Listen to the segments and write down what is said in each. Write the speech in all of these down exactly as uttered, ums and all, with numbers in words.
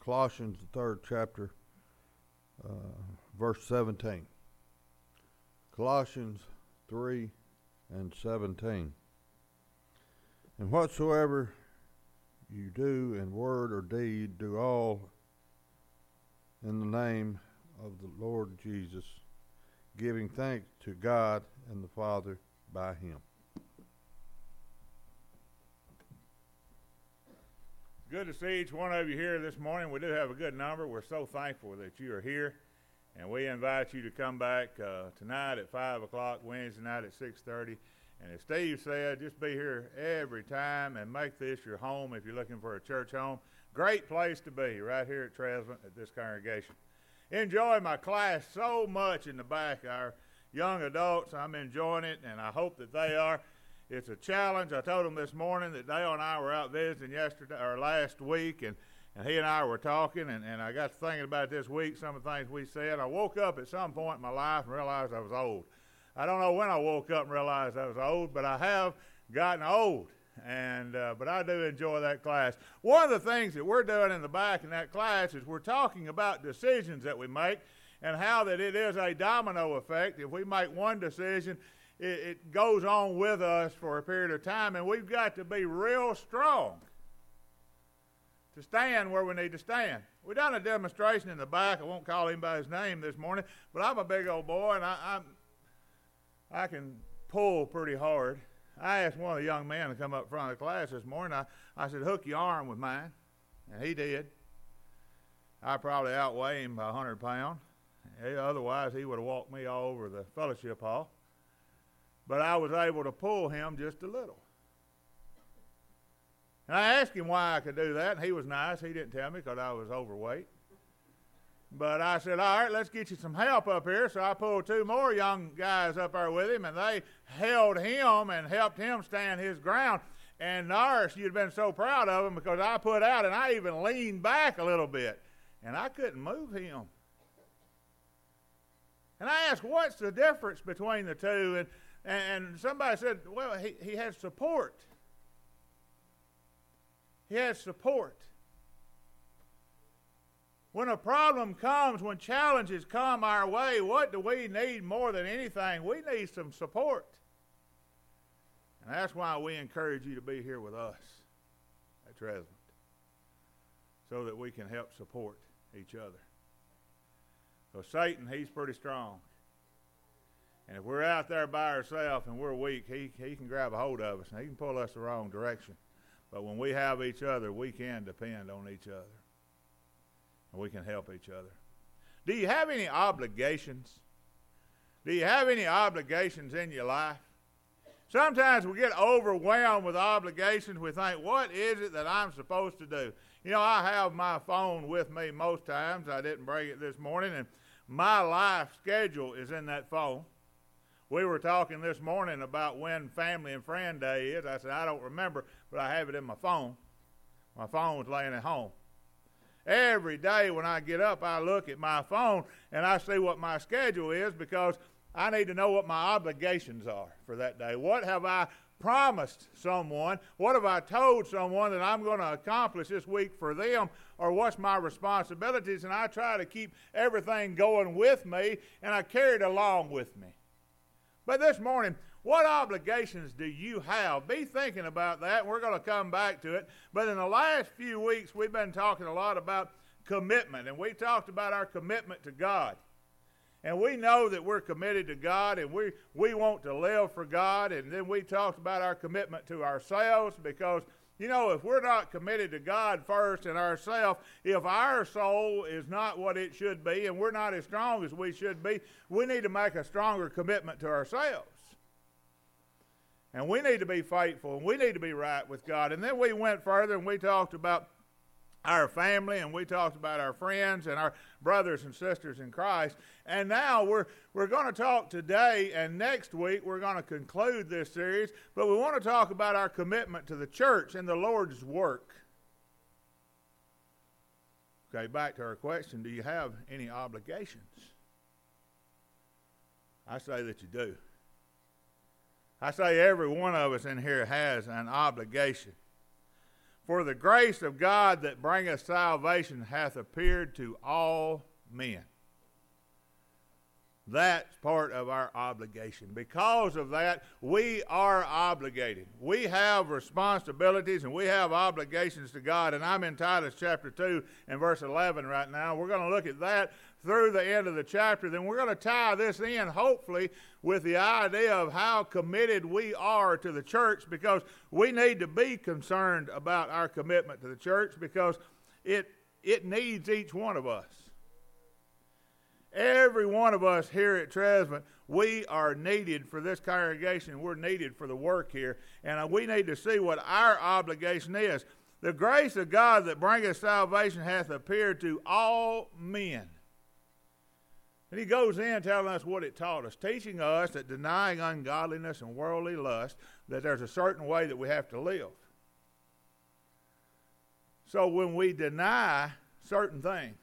Colossians, the third chapter, uh, verse seventeen. Colossians three and seventeen. And whatsoever you do in word or deed, do all in the name of the Lord Jesus, giving thanks to God and the Father by him. Good to see each one of you here this morning. We do have a good number. We're so thankful that you are here. And we invite you to come back uh, tonight at five o'clock, Wednesday night at six thirty. And as Steve said, just be here every time and make this your home if you're looking for a church home. Great place to be, right here at Tresvant at this congregation. Enjoy my class so much in the back. Our young adults, I'm enjoying it, and I hope that they are. It's a challenge. I told them this morning that Dale and I were out visiting yesterday or last week, and, and he and I were talking, and, and I got to thinking about this week, some of the things we said. I woke up at some point in my life and realized I was old. I don't know when I woke up and realized I was old, but I have gotten old, and uh, but I do enjoy that class. One of the things that we're doing in the back in that class is we're talking about decisions that we make and how that it is a domino effect. If we make one decision, it goes on with us for a period of time, and we've got to be real strong to stand where we need to stand. We've done a demonstration in the back. I won't call him by his name this morning, but I'm a big old boy, and I, I'm, I can pull pretty hard. I asked one of the young men to come up front of the class this morning. I, I said, hook your arm with mine, and he did. I probably outweigh him by one hundred pounds. Otherwise, he would have walked me all over the fellowship hall. But I was able to pull him just a little. And I asked him why I could do that, and he was nice. He didn't tell me because I was overweight. But I said, all right, let's get you some help up here. So I pulled two more young guys up there with him, and they held him and helped him stand his ground. And Norris, you'd been so proud of him because I put out, and I even leaned back a little bit. And I couldn't move him. And I asked, what's the difference between the two? And And somebody said, well, he, he has support. He has support. When a problem comes, when challenges come our way, what do we need more than anything? We need some support. And that's why we encourage you to be here with us at Tresvant, so that we can help support each other. So Satan, he's pretty strong. And if we're out there by ourselves and we're weak, he, he can grab a hold of us and he can pull us the wrong direction. But when we have each other, we can depend on each other. And we can help each other. Do you have any obligations? Do you have any obligations in your life? Sometimes we get overwhelmed with obligations. We think, what is it that I'm supposed to do? You know, I have my phone with me most times. I didn't bring it this morning. And my life schedule is in that phone. We were talking this morning about when Family and Friend Day is. I said, I don't remember, but I have it in my phone. My phone was laying at home. Every day when I get up, I look at my phone, and I see what my schedule is because I need to know what my obligations are for that day. What have I promised someone? What have I told someone that I'm going to accomplish this week for them? Or what's my responsibilities? And I try to keep everything going with me, and I carry it along with me. But this morning, what obligations do you have? Be thinking about that, and we're going to come back to it. But in the last few weeks, we've been talking a lot about commitment, and we talked about our commitment to God. And we know that we're committed to God, and we, we want to live for God. And then we talked about our commitment to ourselves because, you know, if we're not committed to God first and ourselves, if our soul is not what it should be and we're not as strong as we should be, we need to make a stronger commitment to ourselves. And we need to be faithful, and we need to be right with God. And then we went further, and we talked about our family, and we talked about our friends and our brothers and sisters in Christ. And now we're we're going to talk today, and next week we're going to conclude this series, but we want to talk about our commitment to the church and the Lord's work. Okay, back to our question, do you have any obligations? I say that you do. I say every one of us in here has an obligation. For the grace of God that bringeth salvation hath appeared to all men. That's part of our obligation. Because of that, we are obligated. We have responsibilities and we have obligations to God. And I'm in Titus chapter two and verse eleven right now. We're going to look at that through the end of the chapter. Then we're going to tie this in, hopefully, with the idea of how committed we are to the church, because we need to be concerned about our commitment to the church, because it, it needs each one of us. Every one of us here at Tresvant, we are needed for this congregation. We're needed for the work here. And we need to see what our obligation is. The grace of God that bringeth salvation hath appeared to all men. And he goes in telling us what it taught us, teaching us that denying ungodliness and worldly lust, that there's a certain way that we have to live. So when we deny certain things,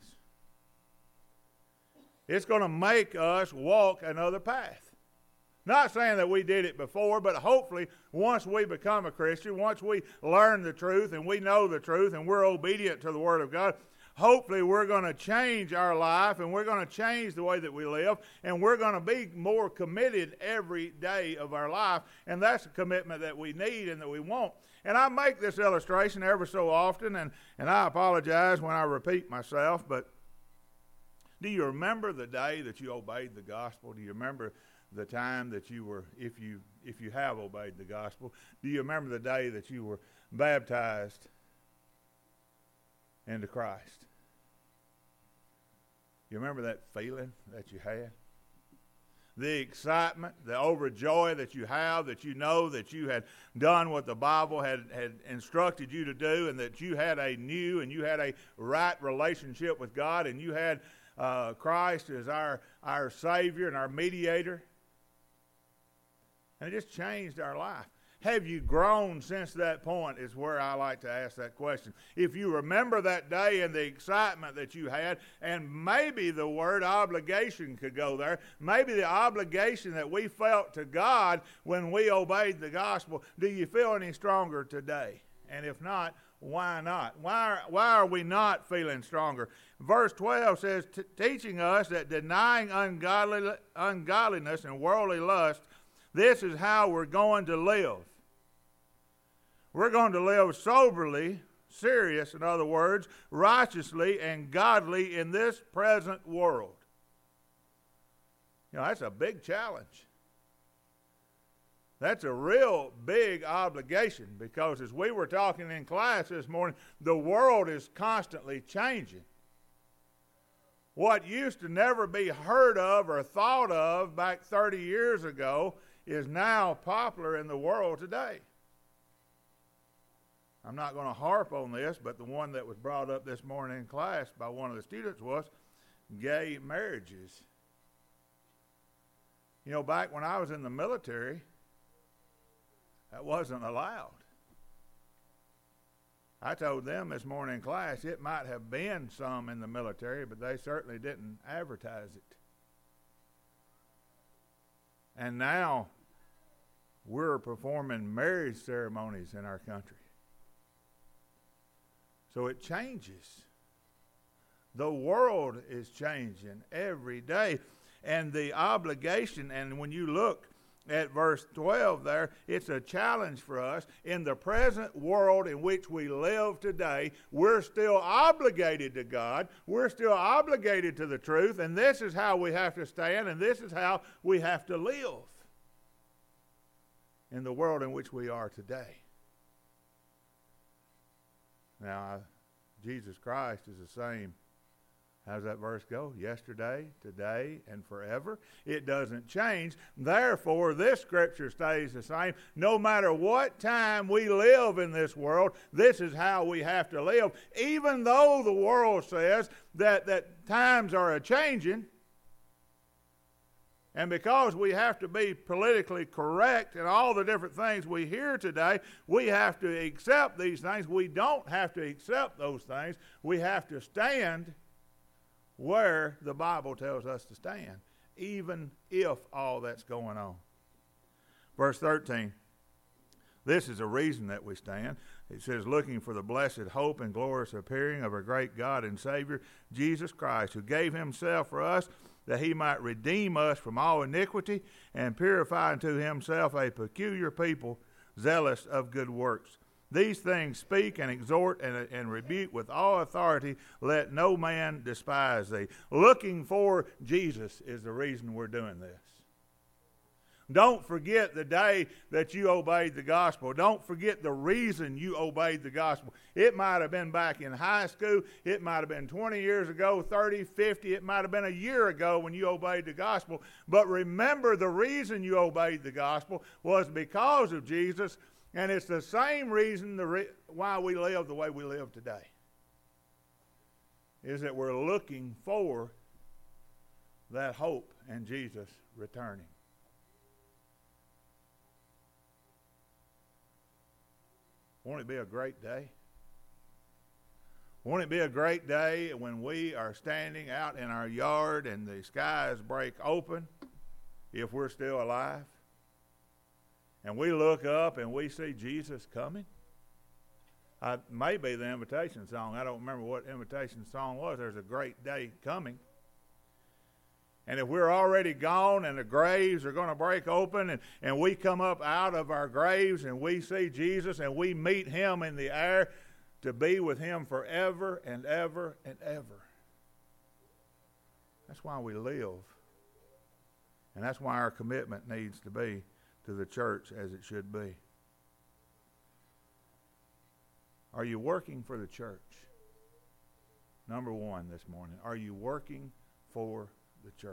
it's going to make us walk another path. Not saying that we did it before, but hopefully once we become a Christian, once we learn the truth and we know the truth and we're obedient to the Word of God, hopefully we're going to change our life and we're going to change the way that we live, and we're going to be more committed every day of our life. And that's a commitment that we need and that we want. And I make this illustration ever so often, and, and I apologize when I repeat myself, but do you remember the day that you obeyed the gospel? Do you remember the time that you were, if you if you have obeyed the gospel, do you remember the day that you were baptized into Christ? You remember that feeling that you had? The excitement, the overjoy that you have, that you know that you had done what the Bible had, had instructed you to do, and that you had a new and you had a right relationship with God, and you had Uh, Christ is our, our Savior and our mediator. And it just changed our life. Have you grown since that point is where I like to ask that question. If you remember that day and the excitement that you had, and maybe the word obligation could go there, maybe the obligation that we felt to God when we obeyed the gospel, do you feel any stronger today? And if not, why not? Why are, why are we not feeling stronger? Verse twelve says, teaching us that denying ungodly, ungodliness and worldly lust, this is how we're going to live. We're going to live soberly, serious, in other words, righteously and godly in this present world. You know, that's a big challenge. That's a real big obligation, because as we were talking in class this morning, the world is constantly changing. What used to never be heard of or thought of back thirty years ago is now popular in the world today. I'm not going to harp on this, but the one that was brought up this morning in class by one of the students was gay marriages. You know, back when I was in the military, that wasn't allowed. I told them this morning in class it might have been some in the military, but they certainly didn't advertise it. And now we're performing marriage ceremonies in our country. So it changes. The world is changing every day. And the obligation, and when you look at verse twelve there, it's a challenge for us. In the present world in which we live today, we're still obligated to God. We're still obligated to the truth, and this is how we have to stand, and this is how we have to live in the world in which we are today. Now, Jesus Christ is the same. How does that verse go? Yesterday, today, and forever. It doesn't change. Therefore, this scripture stays the same. No matter what time we live in this world, this is how we have to live. Even though the world says that, that times are a-changing, and because we have to be politically correct and all the different things we hear today, we have to accept these things. We don't have to accept those things. We have to stand where the Bible tells us to stand, even if all that's going on. Verse thirteen, this is a reason that we stand. It says, looking for the blessed hope and glorious appearing of our great God and Savior, Jesus Christ, who gave himself for us, that he might redeem us from all iniquity and purify unto himself a peculiar people, zealous of good works. These things speak and exhort and, and rebuke with all authority. Let no man despise thee. Looking for Jesus is the reason we're doing this. Don't forget the day that you obeyed the gospel. Don't forget the reason you obeyed the gospel. It might have been back in high school. It might have been twenty years ago, thirty, fifty. It might have been a year ago when you obeyed the gospel. But remember, the reason you obeyed the gospel was because of Jesus. And it's the same reason the re- why we live the way we live today. Is that we're looking for that hope and Jesus returning. Won't it be a great day? Won't it be a great day when we are standing out in our yard and the skies break open, if we're still alive, and we look up and we see Jesus coming? Uh, maybe the invitation song. I don't remember what invitation song was. There's a great day coming. And if we're already gone and the graves are going to break open and, and we come up out of our graves and we see Jesus and we meet him in the air to be with him forever and ever and ever. That's why we live. And that's why our commitment needs to be to the church as it should be. Are you working for the church? Number one this morning, are you working for the church?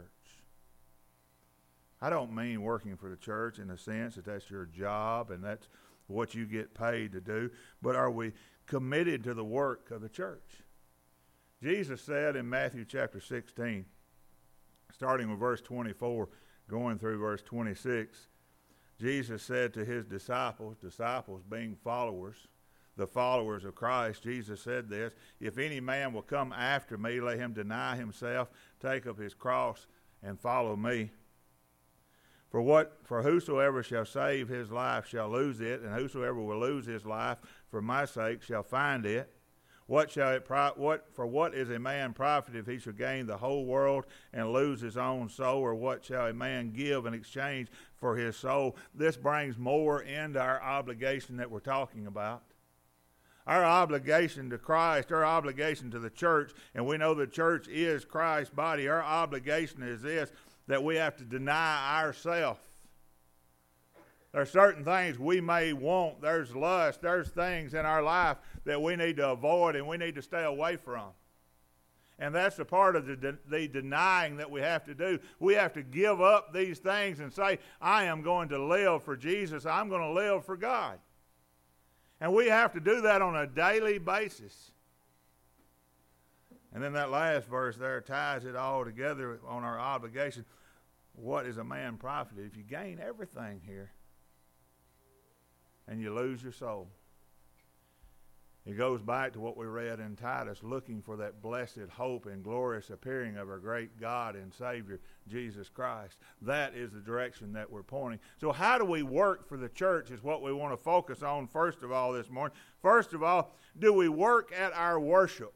I don't mean working for the church in the sense that that's your job and that's what you get paid to do, but are we committed to the work of the church? Jesus said in Matthew chapter sixteen, starting with verse twenty-four, going through verse twenty-six, Jesus said to his disciples, disciples being followers, the followers of Christ, Jesus said this, if any man will come after me, let him deny himself, take up his cross, and follow me. For what? For whosoever shall save his life shall lose it, and whosoever will lose his life for my sake shall find it. What shall it pro- what for what is a man profit if he shall gain the whole world and lose his own soul? Or what shall a man give in exchange for his soul? This brings more into our obligation that we're talking about. Our obligation to Christ, our obligation to the church, and we know the church is Christ's body. Our obligation is this, that we have to deny ourselves. There are certain things we may want. There's lust. There's things in our life that we need to avoid and we need to stay away from. And that's the part of the, de- the denying that we have to do. We have to give up these things and say, I am going to live for Jesus. I'm going to live for God. And we have to do that on a daily basis. And then that last verse there ties it all together on our obligation. What is a man profited if you gain everything here and you lose your soul? It goes back to what we read in Titus, looking for that blessed hope and glorious appearing of our great God and Savior, Jesus Christ. That is the direction that we're pointing. So how do we work for the church is what we want to focus on first of all this morning. First of all, do we work at our worship?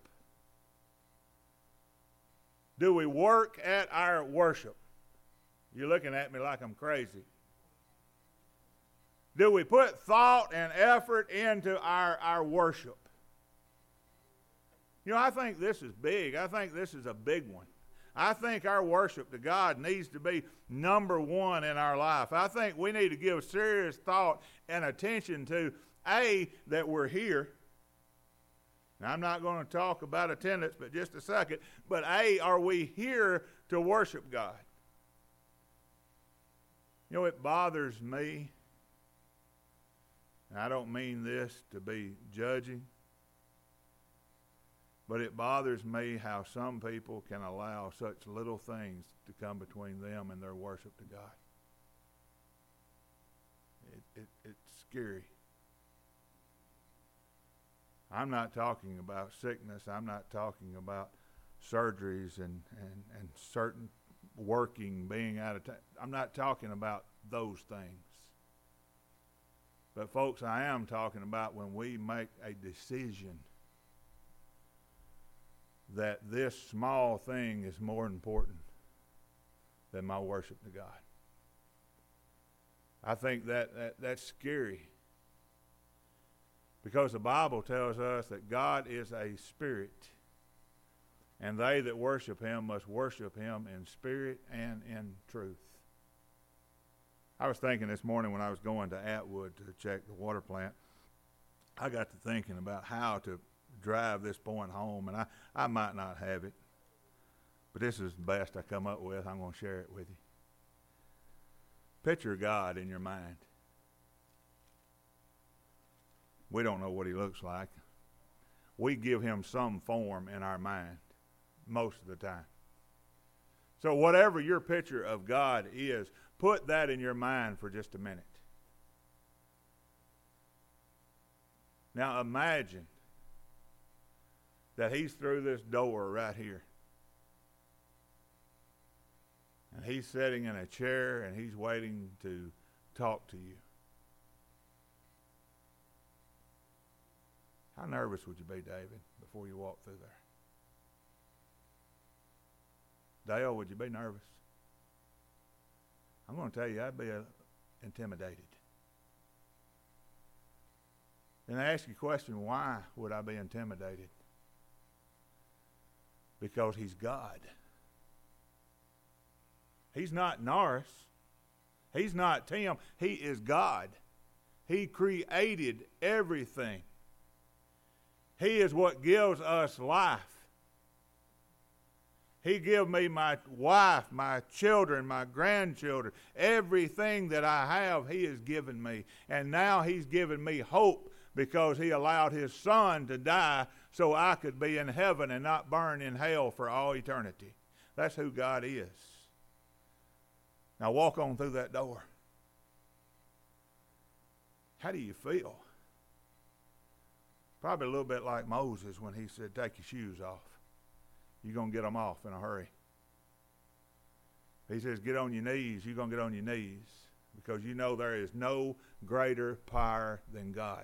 Do we work at our worship? You're looking at me like I'm crazy. Do we put thought and effort into our, our worship? You know, I think this is big. I think this is a big one. I think our worship to God needs to be number one in our life. I think we need to give serious thought and attention to, A, that we're here. Now, I'm not going to talk about attendance, but just a second. But A, are we here to worship God? You know, it bothers me. And I don't mean this to be judging, but it bothers me how some people can allow such little things to come between them and their worship to God. It, it, it's scary. I'm not talking about sickness. I'm not talking about surgeries and, and, and certain working, being out of time. I'm not talking about those things. But folks, I am talking about when we make a decision that this small thing is more important than my worship to God. I think that, that that's scary, because the Bible tells us that God is a spirit, and they that worship him must worship him in spirit and in truth. I was thinking this morning when I was going to Atwood to check the water plant, I got to thinking about how to drive this point home, and I, I might not have it, but this is the best I come up with. I'm going to share it with you. Picture God in your mind. We don't know what he looks like. We give him some form in our mind most of the time. So whatever your picture of God is, put that in your mind for just a minute. Now imagine that he's through this door right here. And he's sitting in a chair and he's waiting to talk to you. How nervous would you be, David, before you walk through there? Dale, would you be nervous? I'm going to tell you, I'd be uh, intimidated. And I ask you a question, why would I be intimidated? Because he's God. He's not Norris. He's not Tim. He is God. He created everything. He is what gives us life. He gave me my wife, my children, my grandchildren. Everything that I have, he has given me. And now he's given me hope because he allowed his son to die so I could be in heaven and not burn in hell for all eternity. That's who God is. Now walk on through that door. How do you feel? Probably a little bit like Moses when he said, take your shoes off. You're going to get them off in a hurry. He says, get on your knees. You're going to get on your knees because you know there is no greater power than God.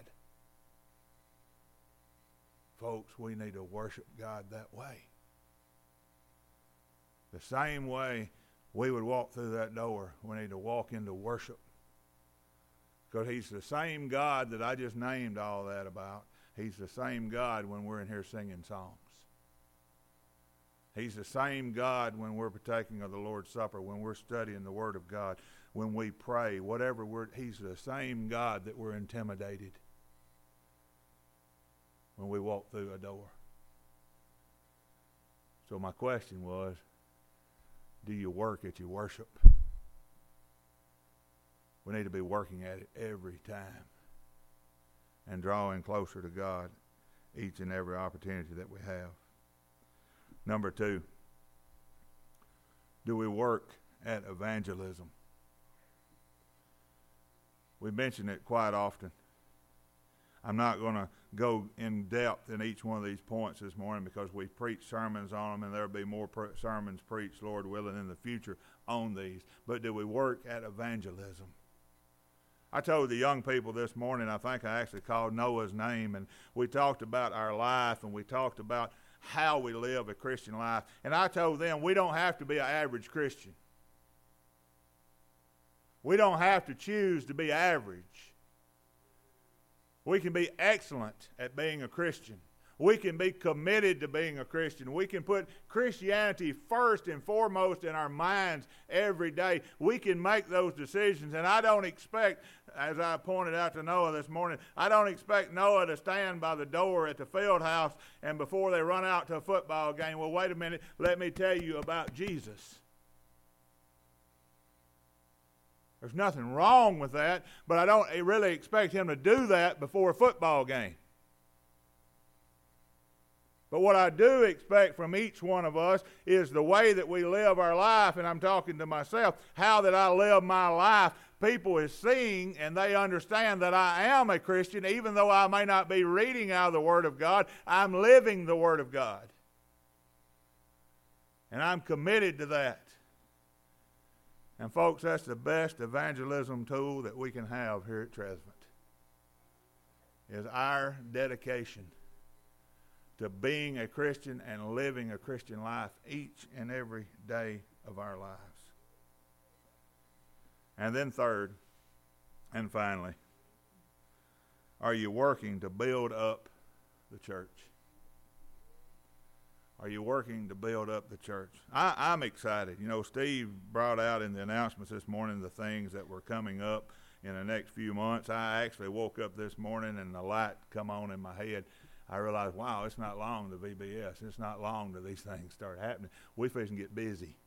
Folks, we need to worship God that way. The same way we would walk through that door, we need to walk into worship. Because he's the same God that I just named all that about. He's the same God when we're in here singing songs. He's the same God when we're partaking of the Lord's Supper, when we're studying the Word of God, when we pray, whatever we're, he's the same God that we're intimidated when we walk through a door. So my question was, do you work at your worship? We need to be working at it every time and drawing closer to God each and every opportunity that we have. Number two, do we work at evangelism? We mention it quite often. I'm not going to go in depth in each one of these points this morning because we preach sermons on them, and there'll be more pre- sermons preached, Lord willing, in the future on these. But do we work at evangelism? I told the young people this morning, I think I actually called Noah's name, and we talked about our life, and we talked about how we live a Christian life. And I told them we don't have to be an average Christian. We don't have to choose to be average. We can be excellent at being a Christian. We can be committed to being a Christian. We can put Christianity first and foremost in our minds every day. We can make those decisions. And I don't expect, as I pointed out to Noah this morning, I don't expect Noah to stand by the door at the field house and before they run out to a football game, well, wait a minute, let me tell you about Jesus. There's nothing wrong with that, but I don't really expect him to do that before a football game. But what I do expect from each one of us is the way that we live our life, and I'm talking to myself, how that I live my life. People is seeing and they understand that I am a Christian, even though I may not be reading out of the Word of God, I'm living the Word of God. And I'm committed to that. And folks, that's the best evangelism tool that we can have here at Tresvant. is our dedication to being a Christian and living a Christian life each and every day of our lives. And then third, and finally, are you working to build up the church? Are you working to build up the church? I, I'm excited. You know, Steve brought out in the announcements this morning the things that were coming up in the next few months. I actually woke up this morning and the light come on in my head. I realized, wow, it's not long to V B S. It's not long till these things start happening. We fixing to get busy.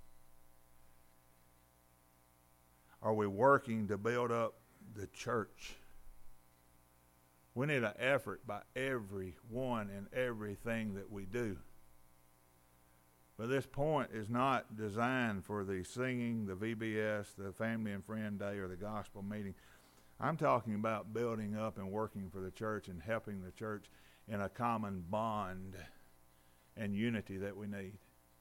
Are we working to build up the church? We need an effort by everyone and everything that we do. But this point is not designed for the singing, the V B S, the family and friend day, or the gospel meeting. I'm talking about building up and working for the church and helping the church in a common bond and unity that we need.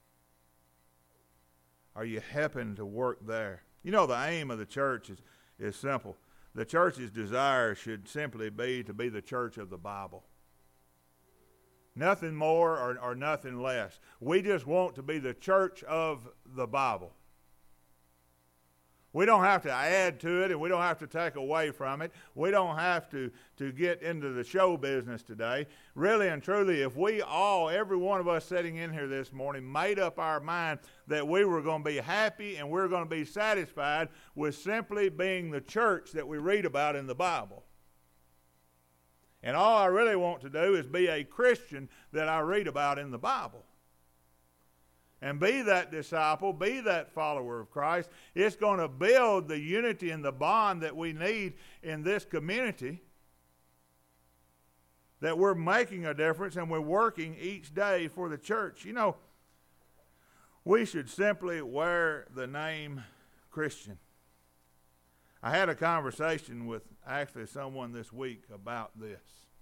Are you helping to work there? You know, the aim of the church is, is simple. The church's desire should simply be to be the church of the Bible. Nothing more or, or nothing less. We just want to be the church of the Bible. We don't have to add to it, and we don't have to take away from it. We don't have to, to get into the show business today. Really and truly, if we all, every one of us sitting in here this morning, made up our mind that we were going to be happy and we're going to be satisfied with simply being the church that we read about in the Bible. And all I really want to do is be a Christian that I read about in the Bible. And be that disciple, be that follower of Christ. It's going to build the unity and the bond that we need in this community. That we're making a difference and we're working each day for the church. You know, we should simply wear the name Christian. I had a conversation with actually someone this week about this.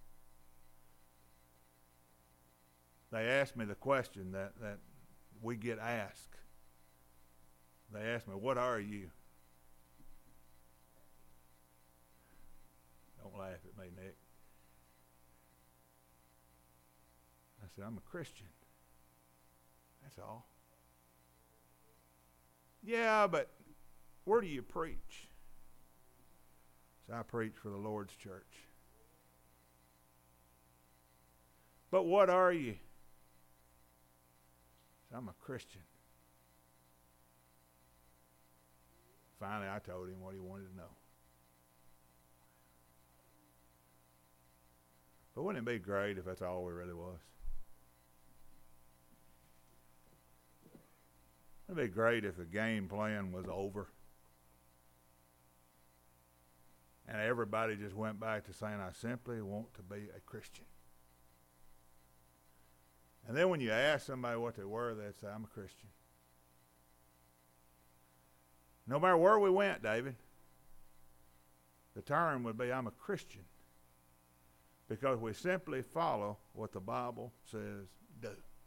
They asked me the question that, that we get asked. They asked me, what are you? Don't laugh at me, Nick. I said, I'm a Christian. That's all. Yeah, but where do you preach? So I preach for the Lord's church. But what are you? So I'm a Christian. Finally, I told him what he wanted to know. But wouldn't it be great if that's all we really was? Wouldn't it be great if the game plan was over? And everybody just went back to saying, I simply want to be a Christian. And then when you ask somebody what they were, they'd say, I'm a Christian. No matter where we went, David, the term would be, I'm a Christian. Because we simply follow what the Bible says do.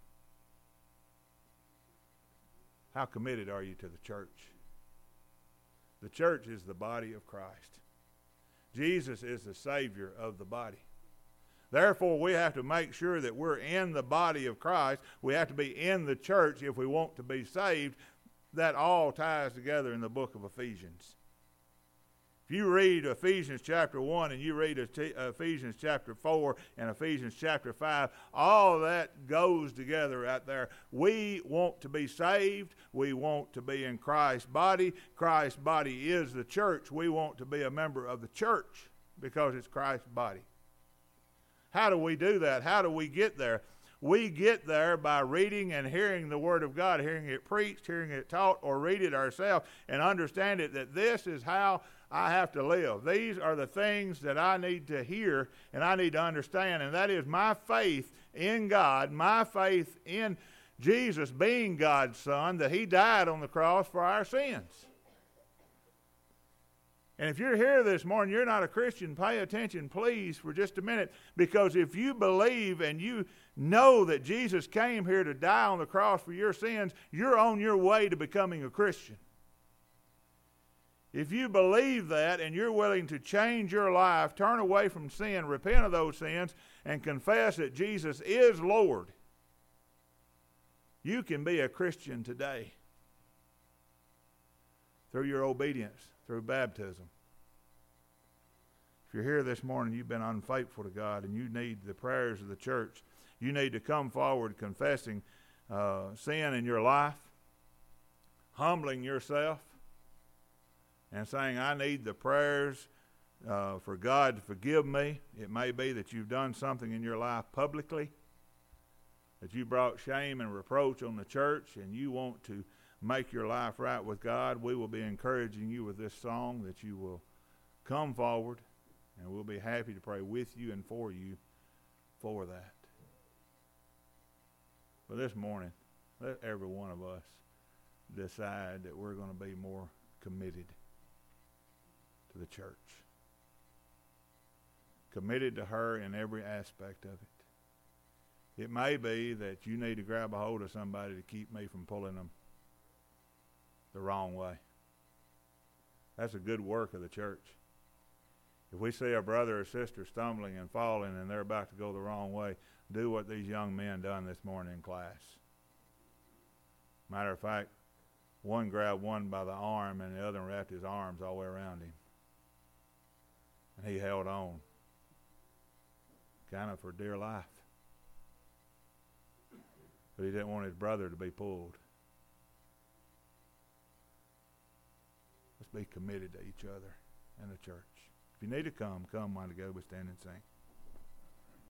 How committed are you to the church? The church is the body of Christ. Jesus is the Savior of the body. Therefore, we have to make sure that we're in the body of Christ. We have to be in the church if we want to be saved. That all ties together in the book of Ephesians. If you read Ephesians chapter one and you read Ephesians chapter four and Ephesians chapter five, all that goes together right there. We want to be saved. We want to be in Christ's body. Christ's body is the church. We want to be a member of the church because it's Christ's body. How do we do that? How do we get there? We get there by reading and hearing the Word of God, hearing it preached, hearing it taught, or read it ourselves and understand it that this is how I have to live. These are the things that I need to hear and I need to understand, and that is my faith in God, my faith in Jesus being God's Son, that He died on the cross for our sins. And if you're here this morning, you're not a Christian, pay attention, please, for just a minute. Because if you believe and you know that Jesus came here to die on the cross for your sins, you're on your way to becoming a Christian. If you believe that and you're willing to change your life, turn away from sin, repent of those sins, and confess that Jesus is Lord, you can be a Christian today through your obedience, through baptism. If you're here this morning, you've been unfaithful to God, and you need the prayers of the church. You need to come forward confessing uh, sin in your life, humbling yourself, and saying, I need the prayers uh, for God to forgive me. It may be that you've done something in your life publicly, that you brought shame and reproach on the church, and you want to make your life right with God. We will be encouraging you with this song that you will come forward, and we'll be happy to pray with you and for you for that. But this morning, let every one of us decide that we're going to be more committed to the church. Committed to her in every aspect of it. It may be that you need to grab a hold of somebody to keep me from pulling them the wrong way. That's a good work of the church. If we see a brother or sister stumbling and falling and they're about to go the wrong way, do what these young men done this morning in class. Matter of fact, one grabbed one by the arm and the other wrapped his arms all the way around him. And he held on, kind of for dear life. But he didn't want his brother to be pulled. Let's be committed to each other and the church. If you need to come, come while to go, but stand and sing.